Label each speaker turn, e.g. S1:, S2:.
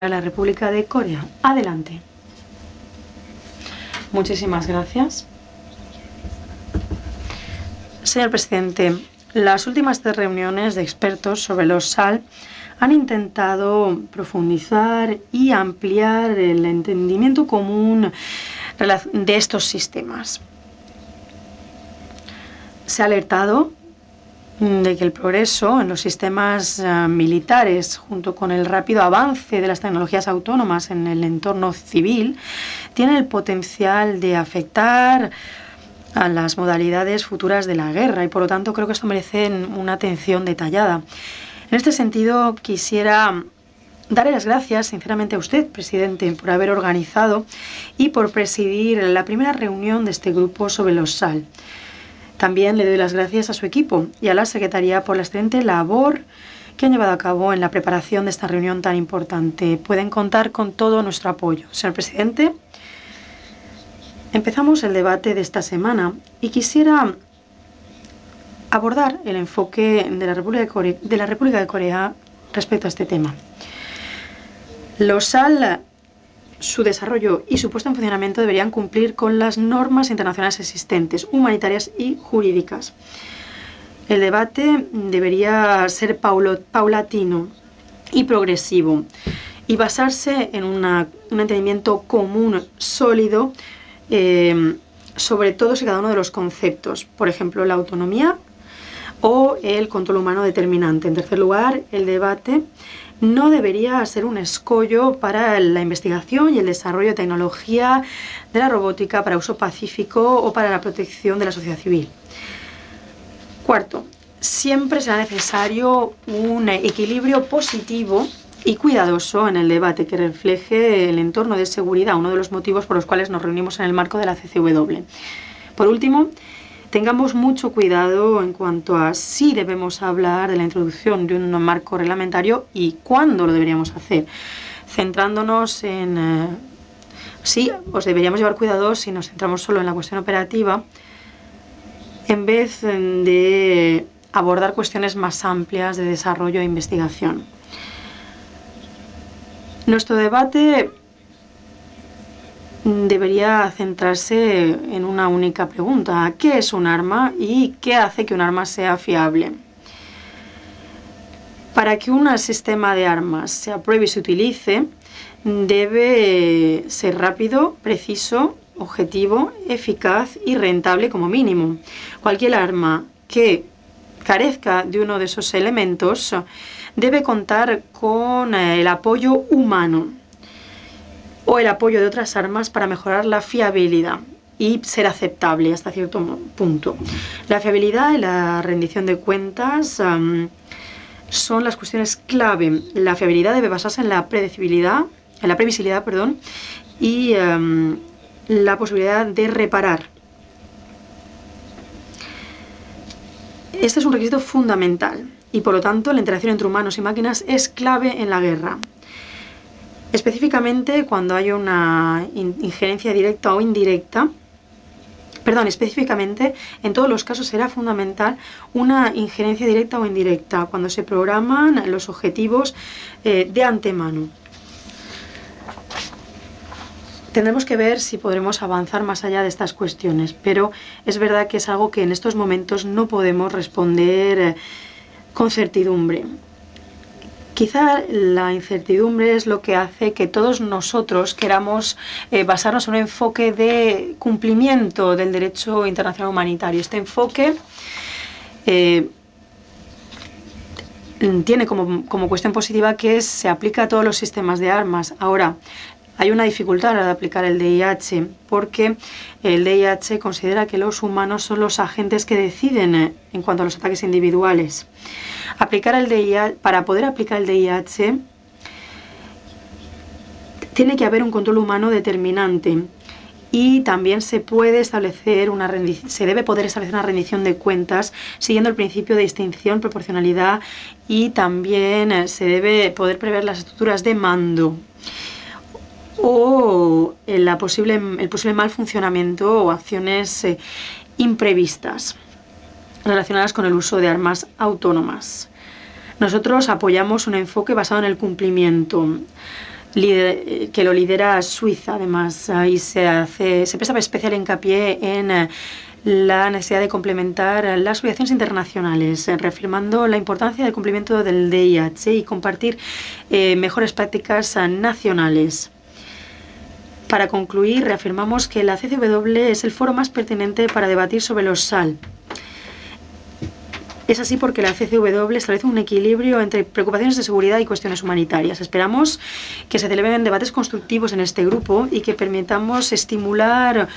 S1: a la República de Corea. Adelante. Muchísimas gracias. Señor presidente, las últimas 3 reuniones de expertos sobre los SAL han intentado profundizar y ampliar el entendimiento común de estos sistemas. Se ha alertado de que el progreso en los sistemas militares, junto con el rápido avance de las tecnologías autónomas en el entorno civil, tiene el potencial de afectar a las modalidades futuras de la guerra y, por lo tanto, creo que esto merece una atención detallada. En este sentido, quisiera darle las gracias sinceramente a usted, presidente, por haber organizado y por presidir la primera reunión de este grupo sobre los SAL. También le doy las gracias a su equipo y a la Secretaría por la excelente labor que han llevado a cabo en la preparación de esta reunión tan importante. Pueden contar con todo nuestro apoyo. Señor presidente, empezamos el debate de esta semana y quisiera abordar el enfoque de la República de Corea respecto a este tema. Los SAL, su desarrollo y su puesta en funcionamiento deberían cumplir con las normas internacionales existentes, humanitarias y jurídicas. El debate debería ser paulatino y progresivo y basarse en un entendimiento común, sólido, sobre todos y cada uno de los conceptos. Por ejemplo, la autonomía o el control humano determinante. En tercer lugar, el debate no debería ser un escollo para la investigación y el desarrollo de tecnología de la robótica para uso pacífico o para la protección de la sociedad civil. Cuarto, siempre será necesario un equilibrio positivo y cuidadoso en el debate que refleje el entorno de seguridad, uno de los motivos por los cuales nos reunimos en el marco de la CCW. Por último, tengamos mucho cuidado en cuanto a si debemos hablar de la introducción de un marco reglamentario y cuándo lo deberíamos hacer, centrándonos en sí, os deberíamos llevar cuidado si nos centramos solo en la cuestión operativa en vez de abordar cuestiones más amplias de desarrollo e investigación. Nuestro debate debería centrarse en una única pregunta: ¿qué es un arma y qué hace que un arma sea fiable? Para que un sistema de armas se apruebe y se utilice, debe ser rápido, preciso, objetivo, eficaz y rentable como mínimo. Cualquier arma que carezca de uno de esos elementos debe contar con el apoyo humano o el apoyo de otras armas para mejorar la fiabilidad y ser aceptable hasta cierto punto. La fiabilidad y la rendición de cuentas son las cuestiones clave. La fiabilidad debe basarse en la previsibilidad, y la posibilidad de reparar. Este es un requisito fundamental y, por lo tanto, la interacción entre humanos y máquinas es clave en la guerra. Específicamente cuando hay una injerencia directa o indirecta, específicamente en todos los casos será fundamental una injerencia directa o indirecta cuando se programan los objetivos de antemano. Tendremos que ver si podremos avanzar más allá de estas cuestiones, pero es verdad que es algo que en estos momentos no podemos responder con certidumbre. Quizá la incertidumbre es lo que hace que todos nosotros queramos basarnos en un enfoque de cumplimiento del derecho internacional humanitario. Este enfoque tiene como cuestión positiva que se aplica a todos los sistemas de armas. Ahora, hay una dificultad a la hora de aplicar el DIH, porque el DIH considera que los humanos son los agentes que deciden en cuanto a los ataques individuales. Para poder aplicar el DIH tiene que haber un control humano determinante y también se debe poder establecer una rendición de cuentas siguiendo el principio de distinción, proporcionalidad, y también se debe poder prever las estructuras de mando o el posible mal funcionamiento o acciones imprevistas relacionadas con el uso de armas autónomas. Nosotros apoyamos un enfoque basado en el cumplimiento. que lo lidera Suiza, además, y se presta especial hincapié en la necesidad de complementar las obligaciones internacionales, reafirmando la importancia del cumplimiento del DIH y compartir mejores prácticas nacionales. Para concluir, reafirmamos que la CCW es el foro más pertinente para debatir sobre los SAL. Es así porque la CCW establece un equilibrio entre preocupaciones de seguridad y cuestiones humanitarias. Esperamos que se celebren debates constructivos en este grupo y que permitamos estimular